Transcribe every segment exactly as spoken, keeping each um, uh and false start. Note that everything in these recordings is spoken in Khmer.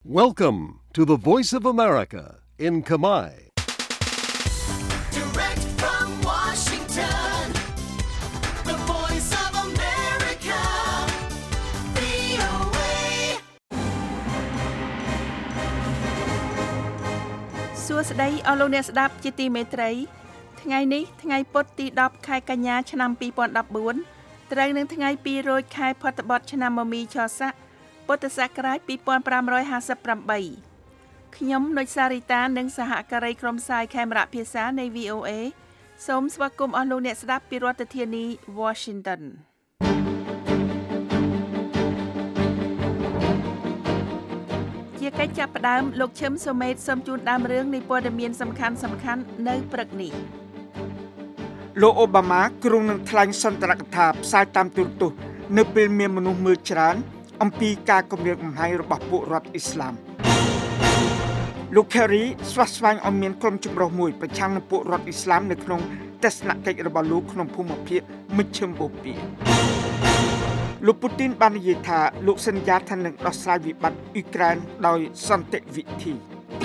Welcome to the Voice of America in Khmer. Direct from Washington, the Voice of America, វី អូ เอសួស្តីអស់លោកអ្នកស្ដាប់ជាទីមេត្រីថ្ងៃនេះថ្ងៃពុធទីដប់ខែកញ្ញាឆ្នាំពីរពាន់ដប់បួនត្រូវនឹងថ្ងៃពីររោចខែផុតបុត្រឆ្នាំមមីឆស័កពុទ្ធសករាជពីរពាន់ប្រាំរយហាសិបប្រាំបីខ្ញុំនុចសារីតានិងសហការីក្រុមផ្សាយខេមរៈភាសានៃ វី អូ เอ សូមស្វាគមន៍អស់លោកអ្នកស្ដាប់ពីរដ្ឋធានី Washington ជាកិច្ចចាប់ផ្ដើមលោកឈឹមសូមេតសូមជូនដើមរឿងនៃព័ត៌មានសំខាន់សំខាន់នៅព្រឹកនេះលោកអូបាម៉ាគ្រងនឹងថ្លែងសន្ទរកថាផ្សាយតាមទូរទស្សន៍នៅពេលមានមនុស្សមើលច្រើនអំពីការគម្រាមកំហែងរបស់ពួករដ្ឋអ៊ីស្លាមលោក Kerry ស្វាស្វែងឲ្យមានក្រុមចម្រុះមួយប្រឆាំងនឹងពួករដ្ឋអ៊ីស្លាមនៅក្នុងទស្សនកិច្ចរបស់លោកក្នុងភូមិភាគមជ្ឈិមបូព៌ាលោកពូទីនបាននិយាយថាលោកសន្យាថានឹងដោះស្រាយវិបត្តិអ៊ុយក្រែនដោយសន្តិវិធី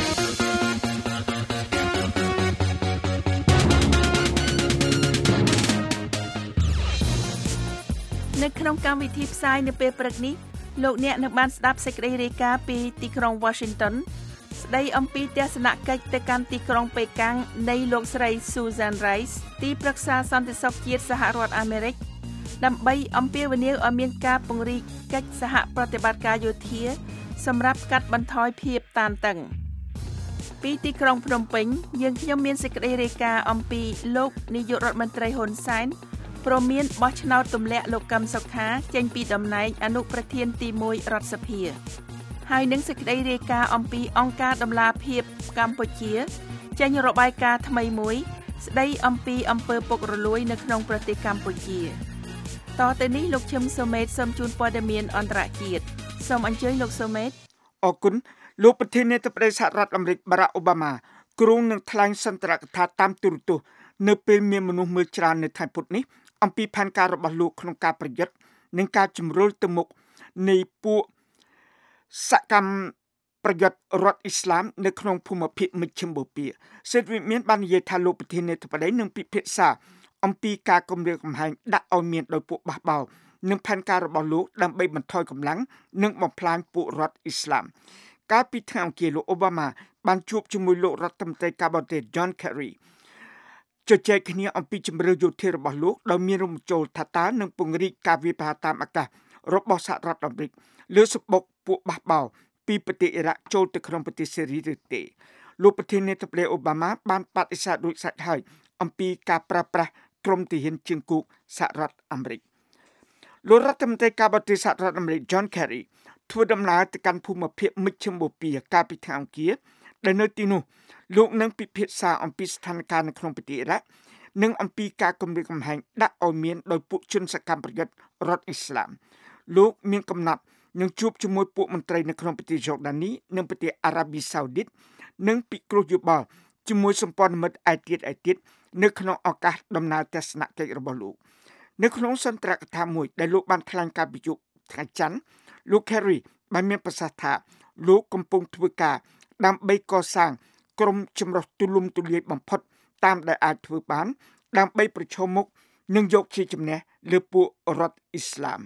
នៅក្នុងកម្មវិធីផ្សាយនៅពេលព្រឹកនេះលោកអ្នកនឹងបានស្ដាប់សេចក្តីរាយការណ៍ពីទីក្រុង Washington ស្ដីអំពីទស្សនកិច្ចទៅកាន់ទីក្រុងប៉េកាំងនៃលោកស្រី Susan Rice ទីប្រឹក្សាសន្តិសុខជាតិសហរដ្ឋអាមេរិកដើម្បីអំពាវនាវឲ្យមានការពង្រីកកិច្ចសហប្រតិបត្តិការយោធាសម្រាប់កាត់បន្ថយភាពតានតឹងពីទីក្រុងភ្នំពេញយើងខ្ញុំមានសេចក្តីរាយការណ៍អំពីលោកនាយករដ្ឋមន្ត្រីហ៊ុនសែនព្រមមានបោះឆ្នោតទម្លាក់លោកកឹមសុខាចេញពីតំណែងអនុប្រធានទីមួយរដ្ឋសភាហើយនឹងសេចក្តីរាយការណ៍អំពីអង្គការដំឡាភិបកម្ពុជាចេញរបាយការណ៍ថ្មីមួយស្ដីអំពីអំពើពុករលួយនៅក្នុងប្រទេសកម្ពុជាតទៅនេះលោកឈឹមសូមេតសូមជូនព័ត៌មានអន្តរជាតិសូមអញ្ជើញលោកសូមេតអរគុណលោកប្រធានាធិបតីសហរដ្ឋអាមេរិកបារ៉ាក់អូបាម៉ាគ្រងនឹងថ្លែងសន្ទរកថាតាមទូរទស្សន៍នៅពេលមានមនុស្សមើលច្រើននៅថ្ងៃពុធនេះអំពីផែនការរបស់លោកក្នុងការប្រយុទ្ធនិងការជំរុញទៅមុខនៃពួកសកម្មប្រយុទ្ធរដ្ឋអ៊ីស្លាមនៅក្នុងភូមិភាគមជ្ឈិមបូព៌ាសេតវិមានបាននិយាយថាលោកប្រធានាធិបតីនឹងពិភាក្សាអំពីការគម្រាមកំហែងដាក់ឲ្យមានដោយពួកបះបោរនិងផែនការរបស់លោកដើម្បីបន្ថយកម្លាំងនិងបំផ្លាញពួករដ្ឋអ៊ីស្លាមកាលពីថ្ងៃអង្គារលោកអូបាម៉ាបានជួបជាមួយលោករដ្ឋមន្ត្រីការបរទេស John Kerryជជែកគ្នាអំពីជំរឿយោធារបស់លោកដោយមានរួមចូលថាតើនឹងពង្រីកការវាយប្រហារតាមអាកាសរបស់សហរដ្ឋអាមេរិកលើសបុកពួកបះបោរពីប្រទេសអ៊ីរ៉ាក់ចូលទៅក្នុងប្រទេសសេរីឬទេលោកប្រធានាធិបតីអូបាម៉ាបានបដិសេធរួចស្រេចហើយអំពីការប្រើប្រាស់ក្រុមទាហានជើងគោកសហរដ្ឋអាមេរិកលោករដ្ឋមន្ត្រីការបរទេសសហរដ្ឋអាមេរិក John Kerry ធ្វើដំណើរទៅកាន់ភូមិភាគមជ្ឈិមបូព៌ាកាលពីថ្ងៃអង្គារដែលនៅទីនោះលោកនឹងពិភាក្សាអំពីស្ថានភាពនៅក្នុងប្រទេសអ៊ីរ៉ាក់និងអំពីការគម្រាមកំហែងដាក់ឲ្យមានដោយពួកជនសកម្មប្រយុទ្ធរដ្ឋអ៊ីស្លាមលោកមានកំណត់នឹងជួបជាមួយពួកមន្ត្រីនៅក្នុងប្រទេសយ៉ូដានីនិងប្រទេសអារ៉ាប៊ីសាអូឌីតនិងពិគ្រោះយោបល់ជាមួយសម្ព័ន្ធមិត្តឯទៀតឯទៀតនៅក្នុងឱកាសដំណើរទស្សនកិច្ចរបស់លោកនៅក្នុងសន្ទរកថាមួយដែលលោកបានថ្លែងការពីយប់ថ្ងៃច័ន្ទលោក Kerry បានមានប្រសាសន៍ថាលោកកំពុងធ្វើការដើម្បីកសាងក្រុមចម្រុះទូលំទូលាយបំផុតតាមដែលអាចធ្វើបានដើម្បីប្រឈមមុខនឹងយកជាជំនះលើពួករដ្ឋអ៊ីស្លាម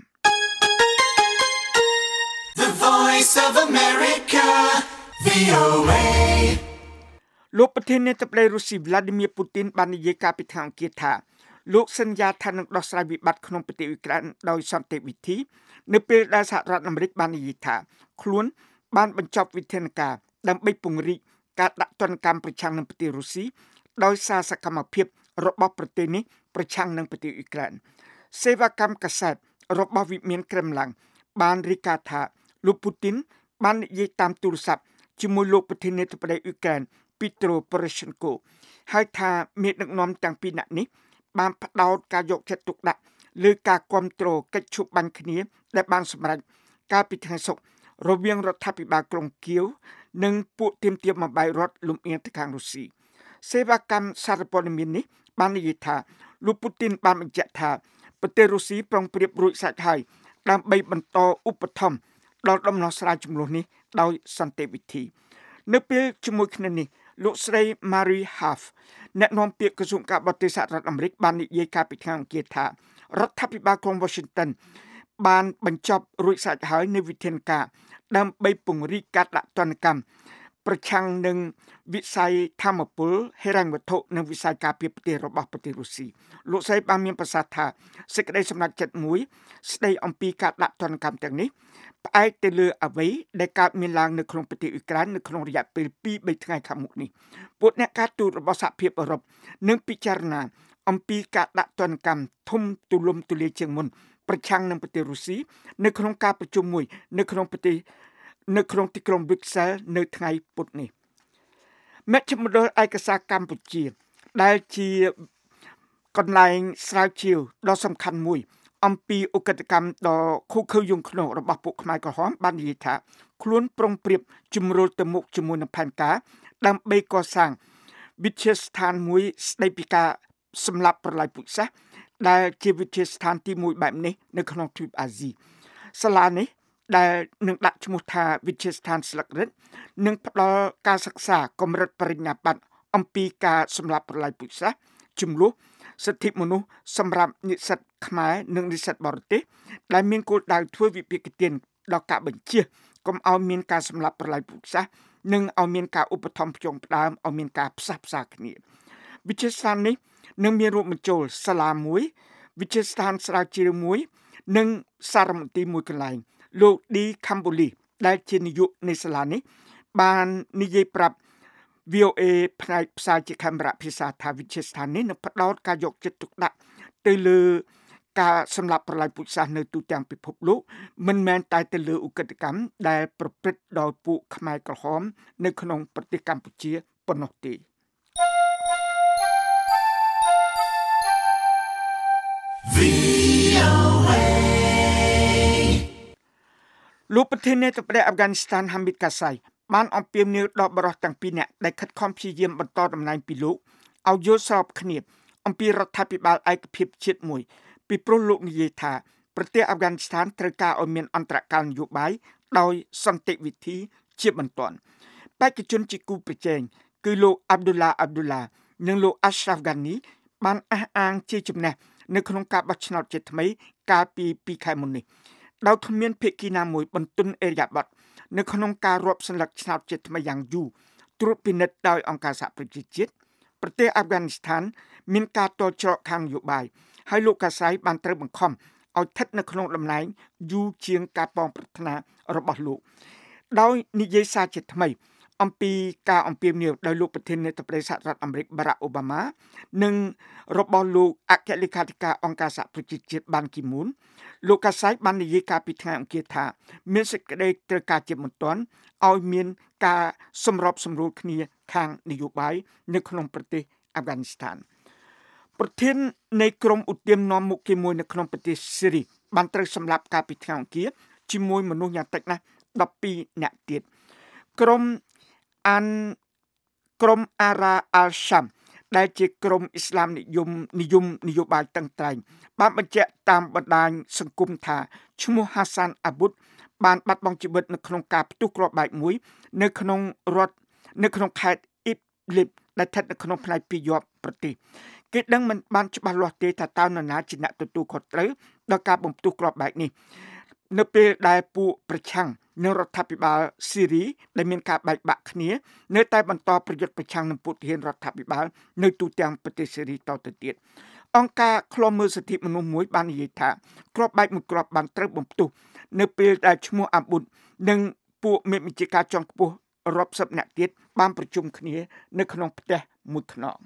The Voice of America វី អូ เอលោកប្រធានាធិបតីរុស្ស៊ី Vladimir Putin បាននិយាយការពីថ្ងៃអង្គារថាលោកសន្យាថានឹងដោះស្រាយវិបត្តិក្នុងប្រទេសអ៊ុយក្រែនដោយសន្តិវិធីនៅពេលដែលសហរដ្ឋអាមេរិកបាននិយាយថាខ្លួនបានបញ្ចប់វិធានការដើម្បីពង្រីកការដាក់ទណ្ឌកម្មប្រឆាំងនឹងប្រទេសរុស្ស៊ីដោយសារសកម្មភាពរបស់ប្រទេសនេះប្រឆាំងនឹងប្រទេសអ៊ុយក្រែនសេវាកម្មកាសែតរបស់វិមានក្រែមឡាំងបានរាយការណ៍ថាលោកពូទីនបាននិយាយតាមទូរស័ព្ទជាមួយលោកប្រធានាធិបតីអ៊ុយក្រែន Petro Poroshenko ហើយថាមេដឹកនាំទាំងពីរនាក់នេះបានផ្ដោតការយកចិត្តទុកដាក់លើការគ្រប់គ្រងកិច្ចឈប់បាញ់គ្នាដែលបានសម្រេចកាលពីថ្ងៃសុក្ររវាងរដ្ឋាភិបាលក្រុងគៀវនិងពួកទាមទារបំបីរដ្ឋលំអៀងទៅខាងរុស្ស៊ីសេវាកម្មសារព័ត៌មាននេះបាននិយាយថាលោកពូទីនបានបញ្ជាក់ថាប្រទេសរុស្ស៊ីប្រុងប្រៀបរួចស្រេចហើយដើម្បីបន្តឧបត្ថម្ភដល់ដំណោះស្រាយចំនួននេះដោយសន្តិវិធីនៅពេលជាមួយគ្នានេះលោកស្រី Mary Harf អ្នកនាំពាក្យក្រសួងការបរទេសសហរដ្ឋអាមេរិកបាននិយាយកាលពីថ្ងៃអង្គារថារដ្ឋាភិបាលក្រុង Washington បានបញ្ចប់រួចស្រេចហើយនៅវិធានការដើម្បីពង្រីកការដាក់ទណ្ឌកម្មប្រឆាំងនឹងវិស័យធម្មពលហិរញ្ញវត្ថុនិងវិស័យការពារប្រទេសរបស់ប្រទេសរុស្ស៊ីលោកស្រីបានមានប្រសាសន៍ថាសេចក្តីសម្រេចចិត្តមួយស្តីអំពីការដាក់ទណ្ឌកម្មទាំងនេះផ្អែកទៅលើអ្វីដែលកើតមានឡើងនៅក្នុងប្រទេសអ៊ុយក្រែននៅក្នុងរយៈពេល ពីរបី ថ្ងៃខាងមុខនេះពួកអ្នកការទូតរបស់សហភាពអឺរ៉ុបនឹងពិចារណាអំពីការដាក់ទណ្ឌកម្មធំទូលំទូលាយជាងមុនប្រឆាំងនឹងប្រទេសរុស្ស៊ីនៅក្នុងការប្រជុំមួយនៅក្នុងប្រទេសនៅក្នុងទីក្រុង Brussels នៅថ្ងៃពុធនេះមជ្ឈមណ្ឌលឯកសារកម្ពុជាដែលជាកន្លែងស្រាវជ្រាវដ៏សំខាន់មួយអំពីឧក្រិដ្ឋកម្មដ៏ឃោរឃៅយង់ឃ្នងរបស់ពួកខ្មែរក្រហមបាននិយាយថាខ្លួនប្រុងប្រៀបជំរុលទៅមុខជាមួយនឹងផែនការដើម្បីកសាងវិទ្យាស្ថានមួយស្ដីពីការសម្លាប់ប្រល័យពូជសាសន៍ដែលជាវិទ្យាស្ថានទីមួយបែបនេះនៅក្នុងទ្វីបអាស៊ីសាលានេះដែលនឹងដាក់ឈ្មោះថាវិទ្យាស្ថានស្លឹករឹតនឹងផ្ដល់ការសិក្សាកម្រិតបរិញ្ញាបត្រអំពីការសម្លាប់ប្រល័យពូជសាសន៍ជំលោះសិទ្ធិមនុស្សសម្រាប់និស្សិតខ្មែរនិងនិស្សិតបរទេសដែលមានគោលដៅធ្វើវិភាគទានដល់ការបញ្ជាកុំឲ្យមានការសម្លាប់ប្រល័យពូជសាសន៍និងឲ្យមានការឧបត្ថម្ភភ្ជាប់ផ្ដើមឲ្យមានការផ្សះផ្សាគ្នាវិទ្យាស្ថាននេះនឹងមានរួមបញ្ចូលសាលាមួយវិទ្យាស្ថានស្រាវជ្រាវមួយនិងសារមន្ទីរមួយកន្លែងលោកឌីខាំបូលីដែលជានាយកនៃសាលានេះបាននិយាយប្រាប់ វី អូ เอ ផ្នែកផ្សាយជាខេមរៈភាសាថាវិទ្យាស្ថាននេះនឹងផ្ដោតការយកចិត្តទុកដាក់ទៅលើការសម្លាប់ប្រល័យពូជសាសន៍នៅទូទាំងពិភពលោកមិនមែនតែទៅលើឧក្រិដ្ឋកម្មដែលប្រព្រឹត្តដោយពួកខ្មែរក្រហមនៅក្នុងប្រទេសកម្ពុជាប៉ុណ្ណោះទេលោកប្រធានាធិបតីអាហ្វហ្គានីស្ថានហាមីដកាសៃបានអំពាវនាវដល់បរិសុទ្ធទាំងពីរនាក់ដែលខិតខំព្យាយាមបន្តតំណែងពីលោកឲ្យយល់ស្របគ្នាអំពីរដ្ឋាភិបាលឯកភាពជាតិមួយពីព្រោះលោកនិយាយថាប្រទេសអាហ្វហ្គានីស្ថានត្រូវការឲ្យមានអន្តរកាលនយោបាយដោយសន្តិវិធីជាបន្ទាន់បេក្ខជនជាគូប្រជែងគឺលោកអាប់ឌុលឡាអាប់ឌុលឡានិងលោកអាស្រាហ្វហ្គានីបានអះអាងជាចំណេះនៅក្នុងការបោះឆ្នោតជាថ្មីកាលពីពីរខែមុននេះដោយគ្មានភាគីណាមួយបន្ទន់អេរយាប័តនៅក្នុងការរាប់សន្លឹកឆ្នោតជាថ្មីយ៉ាងយូរត្រួតពិនិត្យដោយអង្គការសហប្រជាជាតិប្រទេសអាហ្វហ្គានីស្ថានមានការតល់ច្រកខាងនយោបាយហើយលោកកាសៃបានត្រូវបង្ខំឲ្យស្ថិតនៅក្នុងតំណែងយូរជាងការប៉ងប្រាថ្នារបស់លោកដោយនិយាយសារជាថ្មីអំពីការអំពាវនាវដោយលោកប្រធានាធិបតីសហរដ្ឋអាមេរិកបារ៉ាក់អូបាម៉ានិងរបស់លោកអគ្គលេខាធិការអង្គការសហប្រជាជាតិបានគីមូនលោកកាសៃបាននិយាយកាលពីថ្ងៃអង្គារថាមានសេចក្តីត្រូវការជាបន្ទាន់ឲ្យមានការសម្របសម្រួលគ្នាខាងនយោបាយនៅក្នុងប្រទេសអាហ្វហ្គានីស្ថានប្រធាននៃក្រុមឧទាមនាំមុខគេមួយនៅក្នុងប្រទេសស៊េរីបានត្រូវសម្លាប់កាលពីថ្ងៃអង្គារជាមួយមនុស្សយ៉ាងតិចណាស់ដប់ពីរនាក់ទៀតក្រុមអានក្រុមអារ៉ាអាល់សាំដែលជាក្រុមអ៊ីស្លាមនិយមនិយមនយោបាយតឹងតែងបានបញ្ជាក់តាមបណ្ដាញសង្គមថាឈ្មោះហាសានអាប៊ុតបានបាត់បង់ជីវិតនៅក្នុងការផ្ទុះគ្រាប់បែកមួយនៅក្នុងរដ្ឋនៅក្នុងខេត្តអ៊ីបលីបដែលស្ថិតនៅក្នុងផ្នែកពីរយប់ប្រទេសគេដឹងមិនបានច្បាស់លាស់ទេថាតើនរណាជាអ្នកទទួលខុសត្រូវដល់ការបំផ្ទុះគ្រាប់បែកនេះនៅពេលដែលពួកប្រឆាំងនឹងរដ្ឋាភិបាលស៊េរីដែលមានការបែកបាក់គ្នានៅតែបន្តប្រយុទ្ធប្រឆាំងនឹងពួកទាហានរដ្ឋាភិបាលនៅទូទាំងប្រទេសស៊េរីតទៅទៀតអង្គការឃ្លាំមើលសិទ្ធិមនុស្សមួយបាននិយាយថាគ្រាប់បែកមួយគ្រាប់បានត្រូវបំផ្ទុះនៅពេលដែលឈ្មោះអាប៊ុតនិងពួកមេបញ្ជាការជាន់ខ្ពស់រាប់សិបនាក់ទៀតបានប្រជុំគ្នានៅក្នុងផ្ទះមួយខ្នង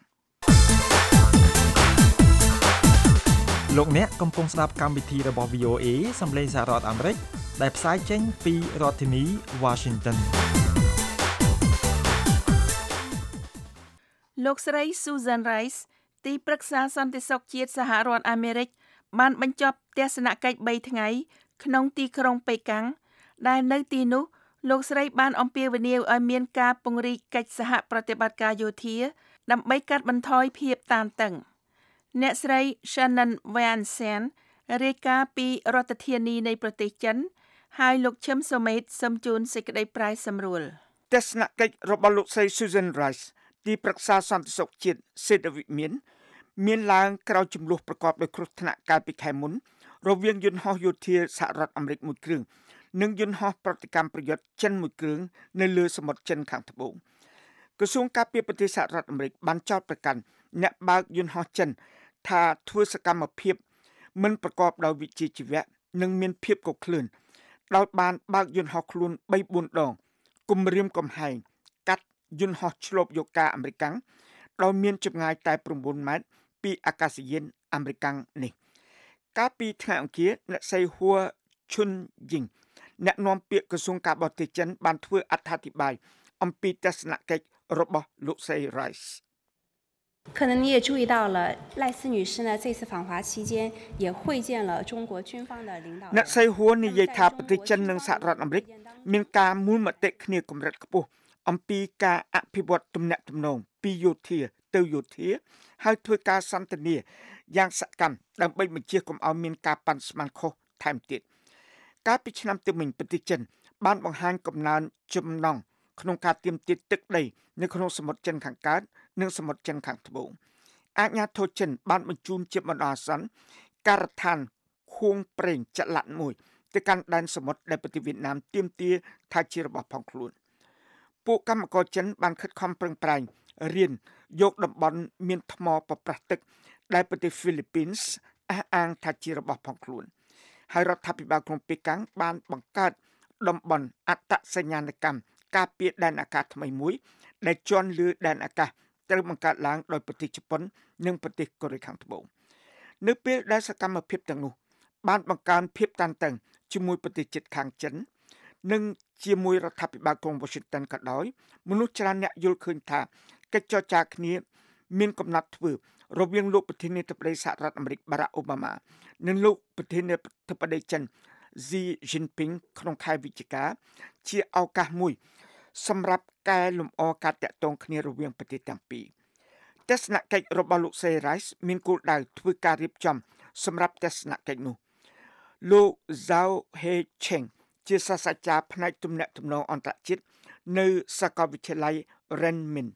លោកអ្នកកំពុងស្ដាប់កម្មវិធីរបស់ វី អូ เอ សំឡេងសហរដ្ឋអាមេរិកដែលផ្សាយចេញពីរដ្ឋធានី Washington លោកស្រី Susan Rice ទីប្រឹក្សាសន្តិសុខជាតិសហរដ្ឋអាមេរិកបានបញ្ចប់ទស្សនកិច្ចបីថ្ងៃក្នុងទីក្រុងប៉េកាំងដែលនៅទីនោះលោកស្រីបានអំពាវនាវឲ្យមានការពង្រីកកិច្ចសហប្រតិបត្តិការយោធាដើម្បីកាត់បន្ថយភាពតានតឹងអ្នកស្រី Shannon Vansen រាយការណ៍ពីរដ្ឋធានីនៃប្រទេសចិនហើយលោកឈឹមសូមេតសូមជូនសេចក្តីប្រាយសម្រួលទស្សនកិច្ចរបស់លោកស្រី Susan Rice ទីប្រឹក្សាសន្តិសុខជាតិសេដ្ឋវិមានមានឡើងក្រោយចំនួនប្រកបដោយគ្រោះថ្នាក់កាលពីខែមុនរវាងយន្តហោះយោធាសហរដ្ឋអាមេរិកមួយគ្រឿងនិងយន្តហោះប្រតិកម្មប្រយុទ្ធចិនមួយគ្រឿងនៅលើសមុទ្រចិនខាងត្បូងក្រសួងការពារប្រទេសសហរដ្ឋអាមេរិកបានចោទប្រកាន់អ្នកបើកយន្តហោះចិនថាធ្វើសកម្មភាពមិនប្រកបដោយវិជ្ជាជីវៈនិងមានភាពកក្លឿនដោយបានបើកយន្តហោះខ្លួន បីបួន ដងគំរាមកំហែងកាត់យន្តហោះឆ្លូបយកការអាមេរិកដោយមានចម្ងាយតែ ៩ ម៉ែត្រពីអាកាសយានអាមេរិកនេះកាលពីថ្ងៃអង្គារអ្នកស្រីហួរឈុនយីងអ្នកនាំពាក្យក្រសួងការបរទេសចិនបានធ្វើអត្ថាធិប្បាយអំពីទស្សនកិច្ចរបស់លោកស្រី Rice 可能你也注意到了，赖斯女士呢这次访华期间也会见了中国军方的领导人。 អ្នកស្រីហួរនិយាយថាប្រទេសចិននិងសហរដ្ឋអាមេរិកមានការមូលមតិគ្នាកម្រិតខ្ពស់អំពីការអភិវឌ្ឍទំនាក់ទំនងពីយោធាទៅយោធាហើយធ្វើការសន្ទនាយ៉ាងសកម្មដើម្បីបញ្ជាកុំឲ្យមានការប៉ាន់ស្មានខុសថែមទៀតកាលពីឆ្នាំទីមួយប្រទេសចិនបានបង្ហាញកំណើនចំណងក្នុងការទាមទារទឹកដីនៅក្នុងសមុទ្រចិនខាងកើតនិងសមុទ្រចិនខាងត្បូងអាជ្ញាធរចិនបានបញ្ជូនជាបណ្ដោះអាសន្នការដ្ឋានខួងប្រេងចល័តមួយទៅកាន់ដែនសមុទ្រដែលប្រទេសវៀតណាមទាមទារថាជារបស់ផងខ្លួនពួកកម្មករចិនបានខិតខំប្រឹងប្រែងរៀនយកតំបន់មានថ្មប្រប្រាស់ទឹកដែលប្រទេសហ្វីលីពីនអះអាងថាជារបស់ផងខ្លួនហើយរដ្ឋាភិបាលក្រុងប៉េកាំងបានបង្កើតតំបន់អត្តសញ្ញាណកម្មការពារដែនអាកាសថ្មីមួយដែលជន់លើដែនអាកាសត្រូវបង្កើតឡើងដោយប្រទេសជប៉ុននិងប្រទេសកូរ៉េខាងត្បូងនៅពេលដែលសកម្មភាពទាំងនោះបានបង្កើនភាពតានតឹងជាមួយប្រទេសជិតខាងចិននិងជាមួយរដ្ឋាភិបាលក្រុង Washington ក៏ដោយមនុស្សច្រើនអ្នកយល់ឃើញថាកិច្ចចរចាគ្នាមានកំណត់ធ្វើរវាងលោកប្រធានាធិបតីសហរដ្ឋអាមេរិក Barack Obama និងលោកប្រធានាធិបតីចិន Xi Jinping ក្នុងខែវិច្ឆិកាជាឱកាសមួយសម្រាប់កែលម្អការតាក់ទងគ្នារវាងប្រទេសទាំងពីរទស្សនកិច្ចរបស់លោកសេ Rice មានគោលដៅធ្វើការរៀបចំសម្រាប់ទស្សនកិច្ចនោះលោក Zhao He-cheng ជាសាស្ត្រាចារ្យផ្នែកទំនាក់ទំនងអន្តរជាតិនៅសាកលវិទ្យាល័យ Renmin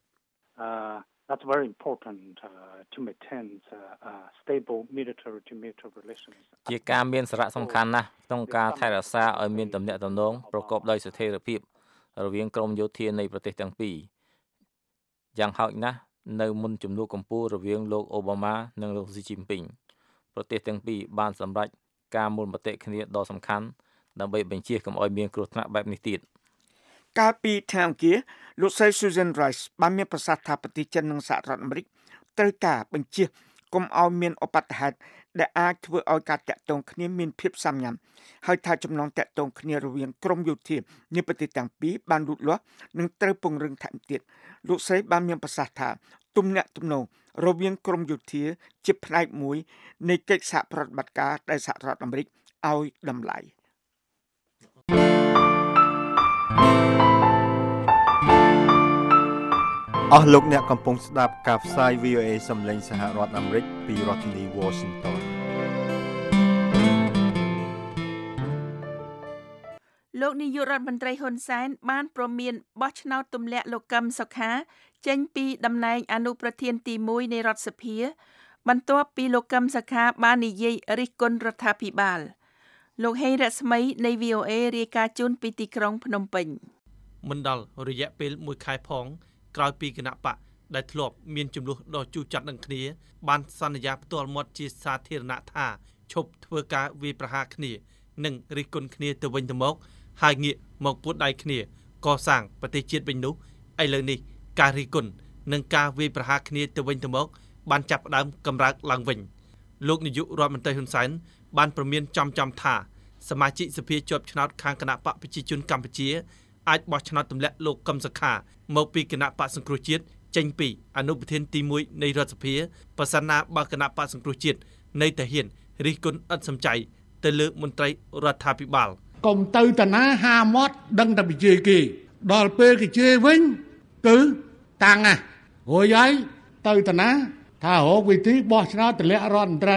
uh That's very important uh, to maintain uh, uh, stable military to military relations. ជាការមានសារៈសំខាន់ណាស់ក្នុងការថែរក្សាឲ្យមានទំនាក់ទំនងប្រកបដោយស្ថិរភាពរវាងក្រមយោធានៃប្រទេសទាំងពីរយ៉ាងហោចណាស់នៅមុនជំនួបកម្ពុជារវាងលោកអូបាម៉ានិងលោកស៊ីជីនពីងប្រទេសទាំងពីរបានសម្រេចការមូលមតិគ្នាដ៏សំខាន់ដើម្បីបញ្ជាកុំឲ្យមានគ្រោះថ្នាក់បែបនេះទៀតកាលពីថ្ងៃអង្គារលោកស្រី Susan Rice បានមានប្រសាសន៍ថាប្រទេសចិននិងសហរដ្ឋអាមេរិកត្រូវការបញ្ជាកុំឲ្យមានឧបទ្ទហេតុដែលអាចធ្វើឲ្យការតាក់ទងគ្នាមានភាពសាមញ្ញហើយថាចំណងតាក់ទងគ្នារវាងក្រមយោធានៃប្រទេសទាំងពីរបានលូតលាស់និងត្រូវពង្រឹងថែមទៀតលោកស្រីបានមានប្រសាសន៍ថាទំនាក់ទំនងរវាងក្រមយោធាជាផ្នែកមួយនៃកិច្ចសហប្រតិបត្តិការដែលសហរដ្ឋអាមេរិកឲ្យតម្លៃអស់លោកអ្នកកំពុងស្ដាប់ការផ្សាយ វី អូ អេ សំឡេងសហរដ្ឋអាមេរិកពីរដ្ឋធានី Washington លោកនាយករដ្ឋមន្ត្រីហ៊ុនសែនបានព្រមានបោះឆ្នោតទម្លាក់លោកកឹមសុខាចេញពីតំណែងអនុប្រធានទីមួយនៃរដ្ឋសភាបន្ទាប់ពីលោកកឹមសុខាបាននិយាយរិះគន់រដ្ឋាភិបាលលោកហេងរស្មីនៃ វី អូ អេ រាយការណ៍ជូនពីទីក្រុងភ្នំពេញមិនដល់រយៈពេលមួយខែផងក្រោយពីគណៈបកដែលធ្លាប់មានចំនួនដ៏ជូរចត់នឹងគ្នាបានសន្យាផ្ទាល់មាត់ជាសាធារណៈថាឈប់ធ្វើការវាយប្រហារគ្នានិងរិះគន់គ្នាទៅវិញទៅមកហើយងាកមកពួតដៃគ្នាកសាងប្រទេសជាតិវិញនោះឥឡូវនេះការរិះគន់និងការវាយប្រហារគ្នាទៅវិញទៅមកបានចាប់ផ្ដើមកម្រើកឡើងវិញលោកនាយករដ្ឋមន្ត្រីហ៊ុនសែនបានប្រមានចំចំថាសមាជិកសភាជាប់ឆ្នោតខាងគណៈបកប្រជាជនកម្ពុជាអាចបោះឆ្នោតទម្លាក់លោកកឹមសុខាមកពីគណៈបកសង្គ្រោះជាតិចេញពីអនុប្រធានទីមួយនៃរដ្ឋសភាប្រសិនណាបើគណៈបកសង្គ្រោះជាតិនៃតាហ៊ានរិះគន់ឥតសំចៃទៅលើមន្ត្រីរដ្ឋាភិបាលកុំទៅតាណាហាមាត់ដឹងតែពីជេរគេដល់ពេលគេជេរវិញគឺតាំងណារួចហើយទៅតាណាថារកវិធីបោះឆ្នោតទម្លាក់រដ្ឋមន្ត្រី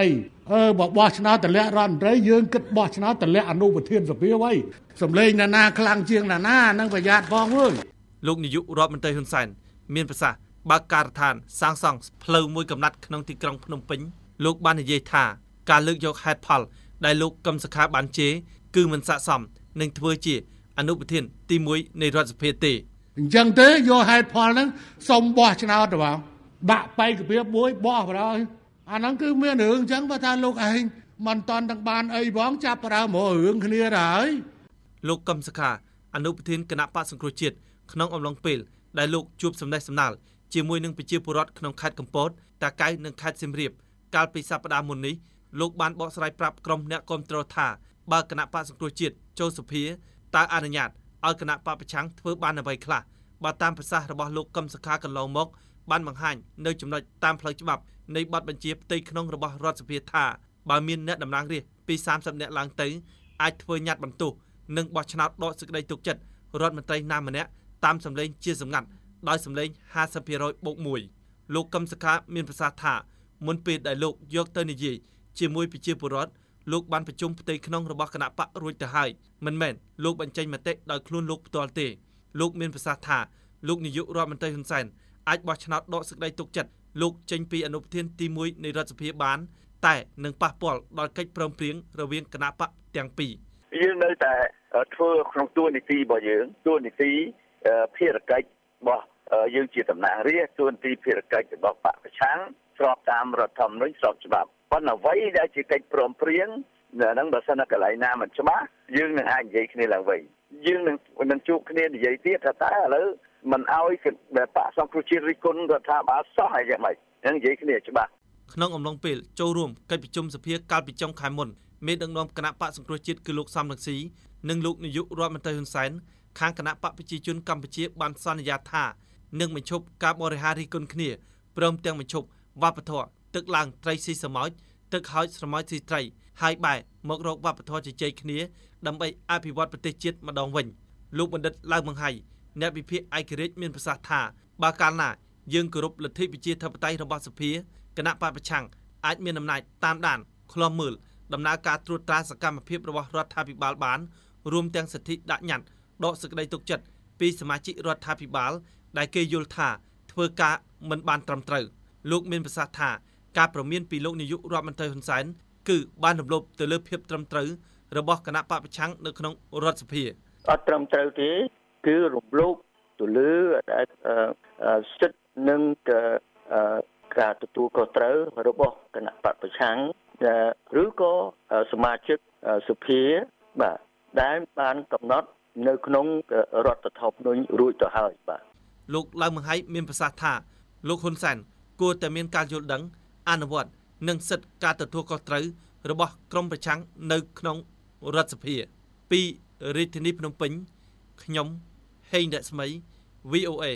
អឺបបោះឆ្នោតតម្លាក់រដ្ឋមន្ត្រីយើងគិតបោះឆ្នោតតម្លាក់អនុប្រធានសភាໄว้សម្លេងណានាខ្លាំងជាងណានានឹងប្រយ័ត្នផងអើយលោកនាយករដ្ឋមន្ត្រីហ៊ុនសែនមានប្រសាសន៍បើកការដ្ឋានសាងសង់ផ្លូវមួយកំណាត់ក្នុងទីក្រុងភ្នំពេញលោកបាននិយាយថាការលើកយកហេតុផលដែលលោកកឹមសុខាបានជេរគឺមិនស័ក្តិសមនឹងធ្វើជាអនុប្រធានទីមួយនៃរដ្ឋសភាទេអញ្ចឹងទេយកហេតុផលហ្នឹងសុំបោះឆ្នោតទៅបងដាក់បេក្ខភាពមួយបោះបណ្ដោយអាហ្នឹងគឺមានរឿងអញ្ចឹងបើថាលោកឯងមិនតន់ទាំងបានអីផងចាប់ប្រើមករឿងគ្នាទៅហើយលោកកឹមសុខាអនុប្រធានគណៈបក្សសង្គ្រោះជាតិក្នុងអំឡុងពេលដែលលោកជួបសម្ដែងសម្ដាលជាមួយនឹងប្រជាពលរដ្ឋក្នុងខេត្តកំពតតាកែវនិងខេត្តសៀមរាបកាលពីសប្តាហ៍មុននេះលោកបានបកស្រាយប្រាប់ក្រុមអ្នកគាំទ្រថាបើគណៈបក្សសង្គ្រោះជាតិចូលសភាតើអនុញ្ញាតឲ្យគណៈបកប្រឆាំងធ្វើបានអ្វីខ្លះបើតាមប្រសាសន៍របស់លោកកឹមសុខាកន្លងមកបានបង្ហាញនៅចំណុចតាមផ្លូវច្បាប់នៃបទបញ្ជាផ្ទៃក្នុងរបស់រដ្ឋសភាថាបើមានអ្នកតំណាងរាស្ត្រពីសាមសិបនាក់ឡើងទៅអាចធ្វើញត្តិបន្ទោសនិងបោះឆ្នោតដកសេចក្តីទុកចិត្តរដ្ឋមន្ត្រីណាម្នាក់តាមសម្លេងជាសម្ងាត់ដោយសម្លេង ห้าสิบភាគរយ បូកមួយ លោកកឹមសុខាមានប្រសាសន៍ថាមុនពេលដែលលោកយកទៅនិយាយជាមួយប្រជាពលរដ្ឋលោកបានប្រជុំផ្ទៃក្នុងរបស់គណៈបករួចទៅហើយមិនមែនលោកបញ្ចេញមតិដោយខ្លួនលោកផ្ទាល់ទេលោកមានប្រសាសន៍ថាលោកនាយករដ្ឋមន្ត្រីហ៊ុនសែនអាចបោះឆ្នោតដកសេចក្តីទុកចិត្តលោកចេញពីអនុប្រធានទីមួយនៃរដ្ឋសភាបានតែនឹងប៉ះពាល់ដល់កិច្ចព្រមព្រៀងរវាងគណៈបកទាំងពីរយើងនៅតែធ្វើក្នុងទួលនីតិរបស់យើងទួលនីតិភារកិច្ចរបស់យើងជាតំណាងរាស្ត្រទួលនីតិភារកិច្ចរបស់បកប្រឆាំងស្របតាមរដ្ឋធម្មនុញ្ញស្របច្បាប់ប៉ុន្តែអ្វីដែលជាកិច្ចព្រមព្រៀងហ្នឹងបើសិនតែកន្លែងណាមិនច្បាស់យើងនឹងអាចនិយាយគ្នាឡើងវិញយើងនឹងនឹងជួបគ្នានិយាយទៀតថាតើឥឡូវមិនអោយបកសង្គ្រោះជាតិរិះគន់រដ្ឋាភិបាលសោះអីយ៉ាងម៉េចនឹងនិយាយគ្នាច្បាស់ក្នុងអំឡុងពេលចូលរួមកិច្ចប្រជុំសភាកាលពីចុងខែមុនមេដឹកនាំគណៈបកសង្គ្រោះជាតិគឺលោកសំរងស៊ីនិងលោកនាយករដ្ឋមន្ត្រីហ៊ុនសែនខាងគណៈបកប្រជាជនកម្ពុជាបានសន្យាថានឹងបញ្ឈប់ការបរិហារិះគន់គ្នាព្រមទាំងបញ្ឈប់វប្បធម៌ទឹកឡើងត្រីស៊ីស្រមោចទឹកហោចស្រមោចស៊ីត្រីហើយបែរមករកវប្បធម៌ជជែកគ្នាដើម្បីអភិវឌ្ឍប្រទេសជាតិម្ដងវិញលោកបណ្ឌិតឡៅបង្ហៃអ្នកវិភាគឯករាជ្យមានប្រសាសន៍ថាបើកាលណាយើងគោរពលទ្ធិប្រជាធិបតេយ្យរបស់សភាគណៈបកប្រឆាំងអាចមានអំណាចតាមដានឃ្លាំមើលដំណើរការត្រួតត្រាសកម្មភាពរបស់រដ្ឋាភិបាលបានរួមទាំងសិទ្ធិដាក់ញត្តិដកសេចក្តីទុកចិត្តពីសមាជិករដ្ឋាភិបាលដែលគេយល់ថាធ្វើការមិនបានត្រឹមត្រូវលោកមានប្រសាសន៍ថាការប្រមានពីលោកនាយករដ្ឋមន្ត្រីហ៊ុនសែនគឺបានរំលោភទៅលើភាពត្រឹមត្រូវរបស់គណៈបកប្រឆាំងនៅក្នុងរដ្ឋសភាអត់ត្រឹមត្រូវទេគឺរំលោភទៅលើសិទ្ធិនិងការទទួលខុសត្រូវរបស់គណៈបកប្រឆាំងឬក៏សមាជិកសភាបាទដែលបានកំណត់នៅក្នុងរដ្ឋធម្មនុញ្ញរួចទៅហើយបាទលោកឡៅមង្ហៃមានប្រសាសន៍ថាលោកហ៊ុនសែនគួរតែមានការយល់ដឹងអនុវត្តនិងសិទ្ធិការទទួលខុសត្រូវរបស់ក្រុមប្រឆាំងនៅក្នុងរដ្ឋសភាពីរាជធានីភ្នំពេញខ្ញុំហេងរស្មី វី អូ เอ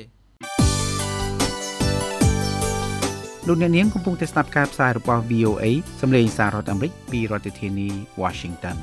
លោកអ្នកនាងកំពុងតែស្ដាប់ការផ្សាយរបស់ វី អូ เอ សម្លេងសាររដ្ឋអាមេរិកពីរដ្ឋធានី Washington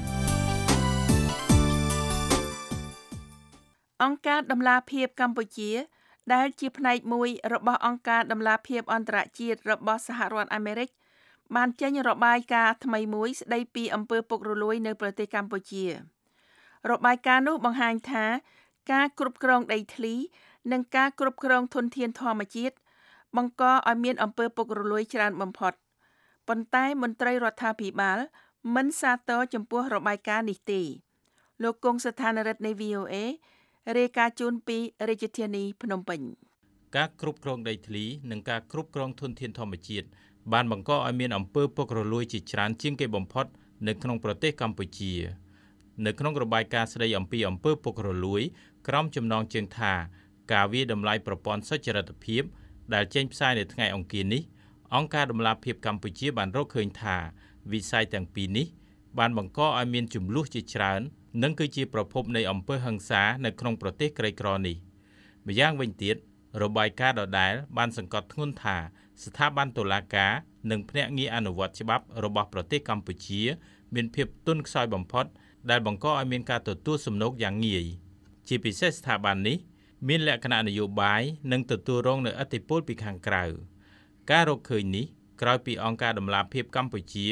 អង្គការដំឡាភិបកម្ពុជាដែលជាផ្នែកមួយរបស់អង្គការដំឡាភិបអន្តរជាតិរបស់សហរដ្ឋអាមេរិកបានចេញរបាយការណ៍ថ្មីមួយស្ដីពីអំពើពុករលួយនៅប្រទេសកម្ពុជារបាយការណ៍នោះបង្ហាញថាការគ្រប់គ្រងដីធ្លីនិងការគ្រប់គ្រងធនធានធម្មជាតិបង្កឲ្យមានអំពើពុករលួយច្រើនបំផុតប៉ុន្តែមន្ត្រីរដ្ឋាភិបាលមិនសាទរចំពោះរបាយការណ៍នេះទេលោកគង់ស្ថានរិទ្ធនៃ វី អូ เอ រាយការណ៍ជូនពីរាជធានីភ្នំពេញការគ្រប់គ្រងដីធ្លីនិងការគ្រប់គ្រងធនធានធម្មជាតិបានបង្កឲ្យមានអំពើពុករលួយជាច្រើនជាងគេបំផុតនៅក្នុងប្រទេសកម្ពុជានៅក្នុងរបាយការណ៍ស្ដីអំពីអំពើពុករលួយក្រុមចំណងជើងថាការវាយតម្លៃប្រព័ន្ធសុចរិតភាពដែលចេញផ្សាយនៅថ្ងៃអង្គារនេះអង្គការដំឡាភិបកម្ពុជាបានរកឃើញថាវិស័យទាំងពីរនេះបានបង្កឲ្យមានជម្លោះជាច្រើននិងគឺជាប្រភពនៃអំពើហិង្សានៅក្នុងប្រទេសក្រីក្រនេះម្យ៉ាងវិញទៀតរបាយការណ៍ដដែលបានសង្កត់ធ្ងន់ថាស្ថាប័នតុលាការនិងភ្នាក់ងារអនុវត្តច្បាប់របស់ប្រទេសកម្ពុជាមានភាពទន់ខ្សោយបំផុតដែលបង្កឲ្យមានការទទួលសំណូកយ៉ាងងាយជាពិសេសស្ថាប័ននេះមានលក្ខណៈនយោបាយនិងទទួលរងនូវឥទ្ធិពលពីខាងក្រៅការរកឃើញនេះក្រោយពីអង្គការដំឡាភិបកម្ពុជា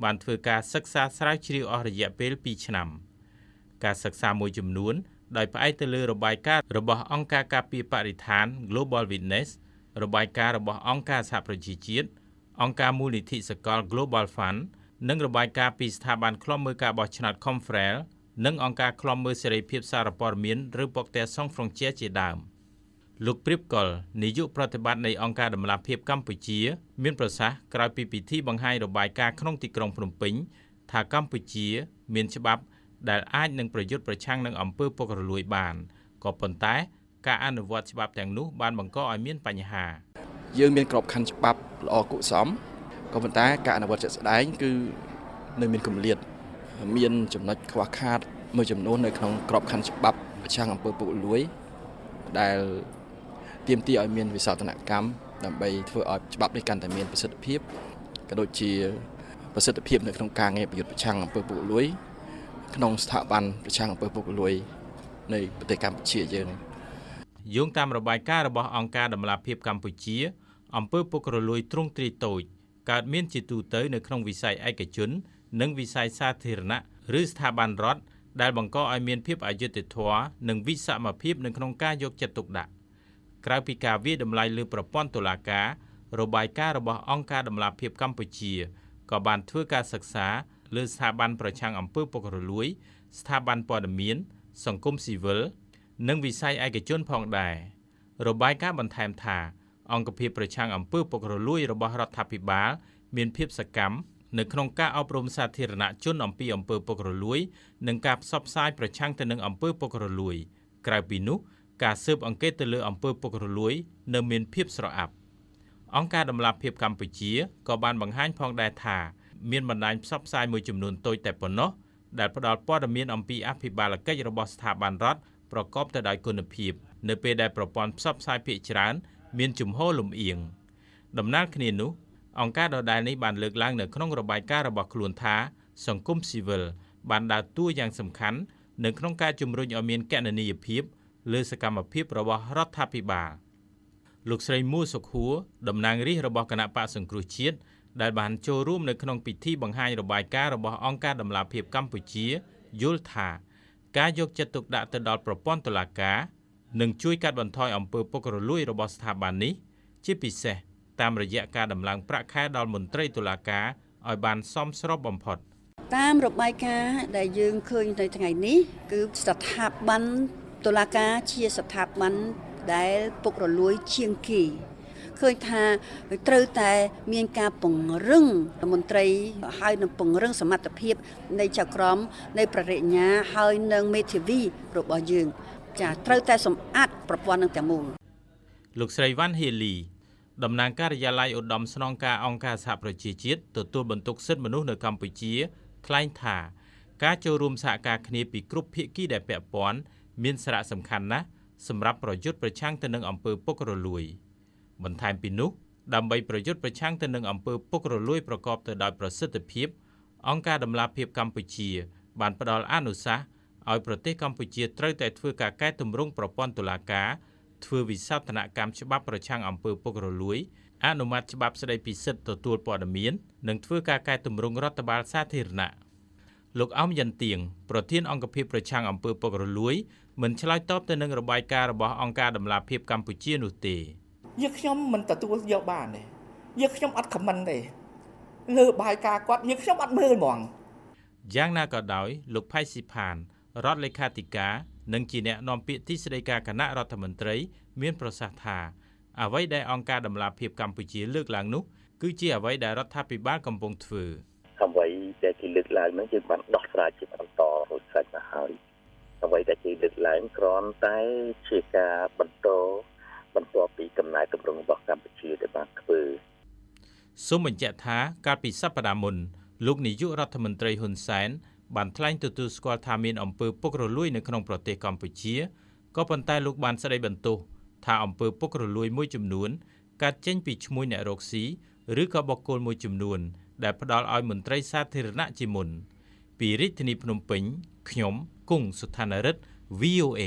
បានធ្វើការសិក្សាស្រាវជ្រាវអស់រយៈពេលពីរឆ្នាំការសិក្សាមួយចំនួនដោយផ្អែកទៅលើរបាយការណ៍របស់អង្គការការពារបរិស្ថាន Global Witness របាយការណ៍របស់អង្គការសហប្រជាជាតិអង្គការមូលនិធិសកល Global Fund និងរបាយការណ៍ពីស្ថាប័នឃ្លាំមើលការបោះឆ្នោត Confrel និងអង្គការឃ្លាំមើលសេរីភាពសារព័ត៌មាន Reporters Sans Frontières ជាដើមលោកព្រៀបកុលនាយកប្រតិបត្តិនៃអង្គការដំណាភៀបកម្ពុជាមានប្រសាសន៍ក្រោយពីពិធីបង្ហាញរបាយការណ៍ក្នុងទីក្រុងភ្នំពេញថាកម្ពុជាមានច្បាប់ដែលអាចនឹងប្រយុទ្ធប្រឆាំងនឹងអំពើពុករលួយបានក៏ប៉ុន្តែការអនុវត្តច្បាប់ទាំងនោះបានបង្កឲ្យមានបញ្ហាយើងមានក្របខ័ណ្ឌច្បាប់ល្អគួរសមក៏ប៉ុន្តែការអនុវត្តជាក់ស្ដែងគឺនៅមានគម្លាតមានចំណុចខ្វះខាតមួយចំនួននៅក្នុងក្របខ័ណ្ឌច្បាប់ប្រឆាំងអំពើពុករលួយដែលទាមទារឲ្យមានវិសោធនកម្មដើម្បីធ្វើឲ្យច្បាប់នេះកាន់តែមានប្រសិទ្ធភាពក៏ដូចជាប្រសិទ្ធភាពនៅក្នុងការងារប្រយុទ្ធប្រឆាំងអំពើពុករលួយក្នុងស្ថាប័នប្រឆាំងអំពើពុករលួយនៃប្រទេសកម្ពុជាយើងយោងតាមរបាយការណ៍របស់អង្គការដំណាភៀបកម្ពុជាអំពើពុករលួយទ្រង់ទ្រាយតូចកើតមានជាទូទៅនៅក្នុងវិស័យឯកជននិងវិស័យសាធារណៈឬស្ថាប័នរដ្ឋដែលបង្កឲ្យមានភាពអយុត្តិធម៌និងវិសមភាពនៅក្នុងការយកចិត្តទុកដាក់ក្រៅពីការវាយតម្លៃលើប្រព័ន្ធតុលាការរបាយការណ៍របស់អង្គការដំណាភៀបកម្ពុជាក៏បានធ្វើការសិក្សាលើស្ថាប័នប្រឆាំងអំពើពុករលួយស្ថាប័នព័ត៌មានសង្គមស៊ីវិលនិងវិស័យឯកជនផងដែររបាយការណ៍បន្ថែមថាអង្គភាពប្រឆាំងអំពើពុករលួយរបស់រដ្ឋាភិបាលមានភាពសកម្មនៅក្នុងការអប់រំសាធារណជនអំពីអំពើពុករលួយនិងការផ្សព្វផ្សាយប្រឆាំងទៅនឹងអំពើពុករលួយក្រៅពីនោះការស៊ើបអង្កេតទៅលើអំពើពុករលួយនៅមានភាពស្រអាប់អង្គការដំណាភៀបកម្ពុជាក៏បានបង្ហាញផងដែរថាមានបណ្ដាញផ្សព្វផ្សាយមួយចំនួនតូចតែប៉ុណ្ណោះដែលផ្ដល់ព័ត៌មានអំពីអភិបាលកិច្ចរបស់ស្ថាប័នរដ្ឋប្រកបទៅដោយគុណភាពនៅពេលដែលប្រព័ន្ធផ្សព្វផ្សាយភាគច្រើនមានជំហរលំអៀងដំណើរគ្នានោះអង្គការដដែលនេះបានលើកឡើងនៅក្នុងរបាយការណ៍របស់ខ្លួនថាសង្គមស៊ីវិលបានដើរតួយ៉ាងសំខាន់នៅក្នុងការជំរុញឲ្យមានគណនេយ្យភាពលើសកម្មភាពរបស់រដ្ឋាភិបាលលោកស្រីមួសុខួរតំណាងរាស្ត្ររបស់គណៈបក្សសង្គ្រោះជាតិដែលបានចូលរួមនៅក្នុងពិធីបង្ហាញរបាយការណ៍របស់អង្គការដំណាភៀបកម្ពុជាយល់ថាការយកចិត្តទុកដាក់ទៅដល់ប្រព័ន្ធតុលាការនឹងជួយកាត់បន្ថយអំពើពុករលួយរបស់ស្ថាប័ននេះជាពិសេសតាមរយៈការដំឡើងប្រាក់ខែដល់មន្ត្រីតុលាការឲ្យបានសមស្របបំផុតតាមរបាយការណ៍ដែលយើងឃើញនៅថ្ងៃនេះគឺស្ថាប័នតុលាការជាស្ថាប័នដែលពុករលួយជាងគេឃើញថាត្រូវតែមានការពង្រឹងមន្ត្រីហើយនឹងពង្រឹងសមត្ថភាពនៃចៅក្រមនៃប្រតិញ្ញាហើយនឹងមេធាវីរបស់យើងចាត្រូវតែសម្អាតប្រព័ន្ធនឹងទាំងមូលលោកស្រីវ៉ាន់ហេលីតំណាងការិយាល័យឧត្តមស្នងការអង្គការសហប្រជាជាតិទទួលបន្ទុកសិទ្ធិមនុស្សនៅកម្ពុជាថ្លែងថាការចូលរួមសហការគ្នាពីគ្រប់ភាគីដែលពាក់ព័ន្ធមានសារៈសំខាន់ណាស់សម្រាប់ប្រយុទ្ធប្រឆាំងទៅនឹងអំពើពុករលួយបន្ថែមពីនោះដើម្បីប្រយុទ្ធប្រឆាំងទៅនឹងអំពើពុករលួយប្រកបទៅដោយប្រសិទ្ធភាពអង្គការដំណាភៀបកម្ពុជាបានផ្ដល់អនុសាសន៍ឲ្យប្រទេសកម្ពុជាត្រូវតែធ្វើការកែតម្រង់ប្រព័ន្ធតុលាការធ្វើវិសោធនកម្មច្បាប់ប្រឆាំងអំពើពុករលួយអនុម័តច្បាប់ស្តីពីសិទ្ធិទទួលព័ត៌មាននិងធ្វើការកែតម្រង់រដ្ឋបាលសាធារណៈលោកអោមយន្ទៀងប្រធានអង្គភាពប្រឆាំងអំពើពុករលួយមិនឆ្លើយតបទៅនឹងរបាយការណ៍របស់អង្គការដំណាភៀបកម្ពុជានោះទេយើងខ្ញុំមិនទទួលយកបានទេយើងខ្ញុំអត់ខមមិនទេលើរបាយការណ៍គាត់យើងខ្ញុំអត់មើលហ្មងយ៉ាងណាក៏ដោយលោកផៃស៊ីផានរដ្ឋលេខាធិការនិងជាអ្នកនាំពាក្យទីស្តីការគណៈរដ្ឋមន្ត្រីមានប្រសាសន៍ថាអ្វីដែលអង្គការដំណាភៀបកម្ពុជាលើកឡើងនោះគឺជាអ្វីដែលរដ្ឋាភិបាលកំពុងធ្វើអ្វីដែលគេលើកឡើងនោះយើងបានដោះស្រាយជាបន្តរួចស្រេចមកហើយអ្វីដែលគេលើកឡើងគ្រាន់តែជាការបន្តបន្ទាប់ពីកំណែទម្រង់របស់កម្ពុជាដែលបានធ្វើសូមបញ្ជាក់ថាកាលពីសប្តាហ៍មុនលោកនាយករដ្ឋមន្ត្រីហ៊ុនសែនបានថ្លែងទទួលស្គាល់ថាមានអំពើពុករលួយនៅក្នុងប្រទេសកម្ពុជាក៏ប៉ុន្តែលោកបានស្ដីបន្ទោសថាអំពើពុករលួយមួយចំនួនកើតចេញពីឈ្មោះអ្នករកស៊ីឬក៏បុគ្គលមួយចំនួនដែលផ្ដល់ឲ្យមន្ត្រីសាធារណៈជាមុនពីរាជធានីភ្នំពេញខ្ញុំគង់សុថានរិទ្ធ វី អូ អេ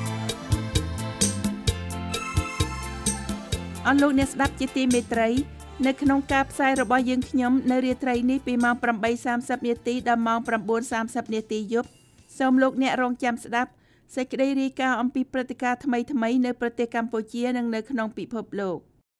អស់លោកអ្នកស្ដាប់ជាទីមេត្រីនៅក្នុងការផ្សាយរបស់យើងខ្ញុំនៅរាត្រីនេះពីម៉ោង ប្រាំបីសាមសិប នាទីដល់ម៉ោង ប្រាំបួនសាមសិប នាទីយប់សូមលោកអ្នករងចាំស្ដាប់សេចក្តីរាយការណ៍អំពីព្រឹត្តិការណ៍ថ្មីៗនៅប្រទេសកម្ពុជានិងនៅក្នុងពិភពលោក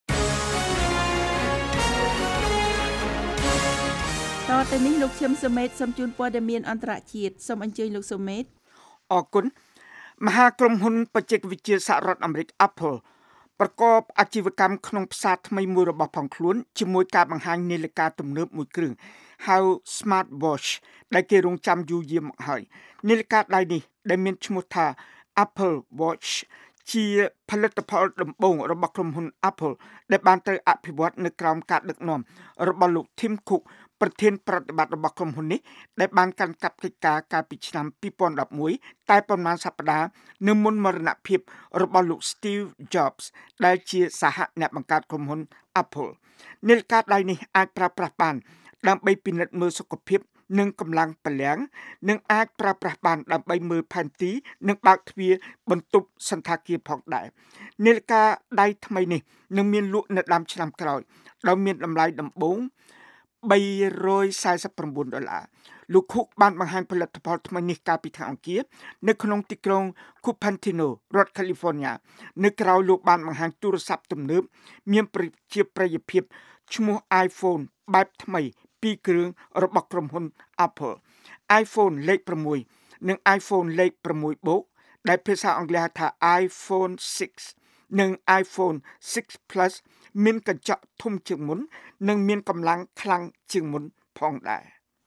តទៅនេះលោកឈឹមសុមេតសូមជូនព័ត៌មានអន្តរជាតិសូមអញ្ជើញលោកសុមេតអរគុណមហាក្រុមហ៊ុនបច្ចេកវិទ្យាសហរដ្ឋអាមេរិក Apple ប្រកបអាជីវកម្មក្នុងផ្សារថ្មីមួយរបស់ផងខ្លួនជាមួយការបង្ហាញនាឡិកាទំនើបមួយគ្រឿងហៅ Smart Watch ដែលគេរងចាំយូរយារមកហើយនាឡិកាដៃនេះដែលមានឈ្មោះថា Apple Watch ជាផលិតផលដំបូងរបស់ក្រុមហ៊ុន Apple ដែលបានត្រូវអភិវឌ្ឍនៅក្រោមការដឹកនាំរបស់លោក Tim Cook ប្រធានប្រតិបត្តិរបស់ក្រុមហ៊ុននេះដែលបានកាន់កាប់កិច្ចការកាលពីឆ្នាំពីរពាន់ដប់មួយ តែប៉ុន្មានសប្តាហ៍នៅមុនមរណភាពរបស់លោក Steve Jobs ដែលជាសហអ្នកបង្កើតក្រុមហ៊ុន Apple នាឡិកាដៃនេះអាចប្រើប្រាស់បានដើម្បីពិនិត្យមើលសុខភាពនិងកម្លាំងពលាំងនិងអាចប្រើប្រាស់បានដើម្បីមើលផែនទីនិងបើកទ្វារបន្ទប់សណ្ឋាគារផងដែរនាឡិកាដៃថ្មីនេះនឹងមានលក់នៅដើមឆ្នាំក្រោយដោយមានតម្លៃដំបូងបីរយសែសិប៩ដុល្លារលោក Cook បានបង្ហាញផលិតផលថ្មីនេះកាលពីថ្ងៃអង្គារនៅក្នុងទីក្រុង Cupertino រដ្ឋ California នៅក្រៅលោកបានបង្ហាញទូរស័ព្ទទំនើបមានប្រជាប្រិយភាពឈ្មោះ iPhone បែបថ្មីពីរគ្រឿងរបស់ក្រុមហ៊ុន Apple iPhone លេខ៦និង iPhone លេខ៦បូកដែលភាសាអង់គ្លេសហៅថា iPhone សិកនិង iPhone សិក Plus មានកញ្ចក់ធំជាងមុននិងមានកម្លាំងខ្លាំងជាងមុនផងដែរ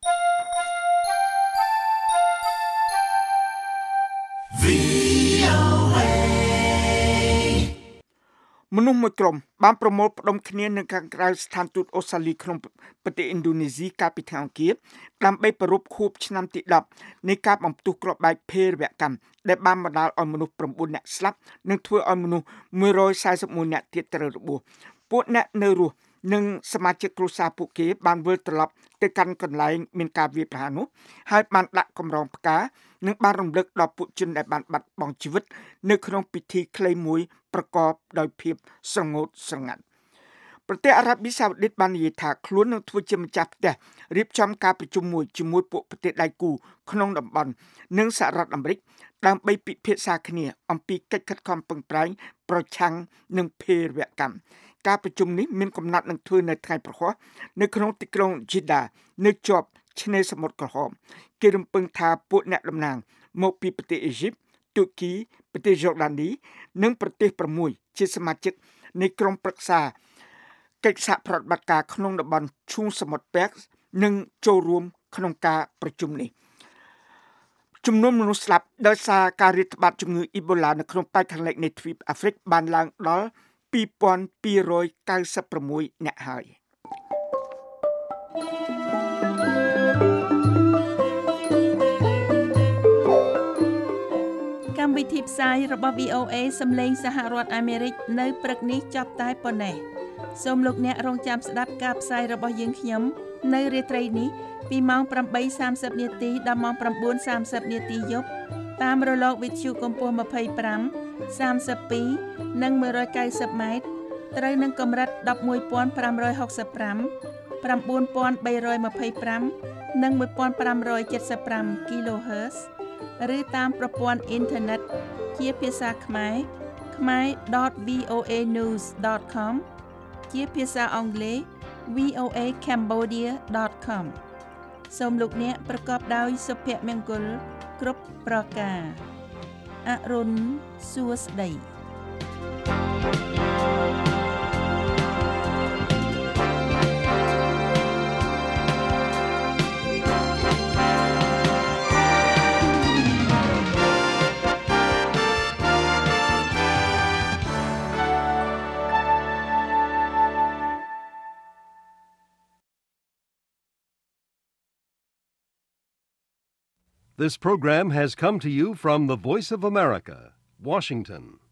មនុស្សមួយក្រុមបានប្រមូលផ្ដុំគ្នានៅខាងក្រៅស្ថានទូតអូស្ត្រាលីក្នុងប្រទេសឥណ្ឌូនេស៊ីកាលពីថ្ងៃអង្គារដើម្បីប្រារព្ធខួបឆ្នាំទីដប់នៃការបំផ្ទុះគ្រាប់បែកភេរវកម្មដែលបានបណ្ដាលឲ្យមនុស្ស៩នាក់ស្លាប់និងធ្វើឲ្យមនុស្សមួយរយសែសិបមួយនាក់ទៀតត្រូវរបួសពួកអ្នកនៅរស់និងសមាជិកគ្រួសារពួកគេបានវិលត្រឡប់ទៅកាន់កន្លែងមានការវាយប្រហារនោះហើយបានដាក់កម្រងផ្កានិងបានរំលឹកដល់ពួកជនដែលបានបាត់បង់ជីវិតនៅក្នុងពិធីខ្លីមួយប្រកបដោយភាពស្រងូតស្រងាត់ប្រទេសអារ៉ាប៊ីសាអូឌីតបាននិយាយថាខ្លួននឹងធ្វើជាម្ចាស់ផ្ទះរៀបចំការប្រជុំមួយជាមួយពួកប្រទេសដៃគូក្នុងតំបន់និងសហរដ្ឋអាមេរិកដើម្បីពិភាក្សាគ្នាអំពីកិច្ចខិតខំប្រឹងប្រែងប្រឆាំងនឹងភេរវកម្មការប្រជុំនេះមានកំណត់នឹងធ្វើនៅថ្ងៃប្រហ័សនៅក្នុងទីក្រុង Jeddah នៅជាប់ឆ្នេរសមុទ្រក្រហមគេរំពឹងថាពួកអ្នកតំណាងមកពីប្រទេសអេស៊ីបទូគីប្រទេសយ៉ូដានីនិងប្រទេសប្រាំមួយជាសមាជិកនៃក្រុមប្រឹក្សាកិច្ចសហប្រតិបត្តិការក្នុងតំបន់ឈូងសមុទ្រពេកនឹងចូលរួមក្នុងការប្រជុំនេះចំនួនមនុស្សស្លាប់ដោយសារការរាតត្បាតជំងឺអ៊ីបូឡានៅក្នុងប៉ែកខាងលិចនៃទ្វីបអាហ្វ្រិកបានឡើងដល់ពីរពាន់ពីររយកៅសិបប្រាំមួយនាក់ហើយកម្មវិធីផ្សាយរបស់ វី អូ เอ សំឡេងសហរដ្ឋអាមេរិកនៅព្រឹកនេះចប់តែប៉ុណ្ណេះសូមលោកអ្នករងចាំស្ដាប់ការផ្សាយរបស់យើងខ្ញុំនៅរាត្រីនេះពីម៉ោងប្រាំបីសាមសិបនាទីដល់ម៉ោងប្រាំបួនសាមសិបនាទីយប់តាមរលកវិទ្យុកម្ពស់ម្ភៃប្រាំ សាមសិបពីរនិងមួយរយកៅសិបម៉ែត្រត្រូវនឹងកម្រិតដប់មួយពាន់ប្រាំរយហកសិបប្រាំ ប្រាំបួនពាន់បីរយម្ភៃប្រាំនិងមួយពាន់ប្រាំរយเจ็ดสิบห้า kHz ឬតាមប្រព័ន្ធអ៊ីនធឺណិតជាភាសាខ្មែរ ខ្មែរ .វី អូ เอ นิวส์ .com ជាភាសាអង់គ្លេស វី អូ เอ cambodia .com សូមលោកអ្នកប្រកបដោយសុភមង្គលគ្រប់ប្រការអរុនសួស្តី This program has come to you from the Voice of America, Washington.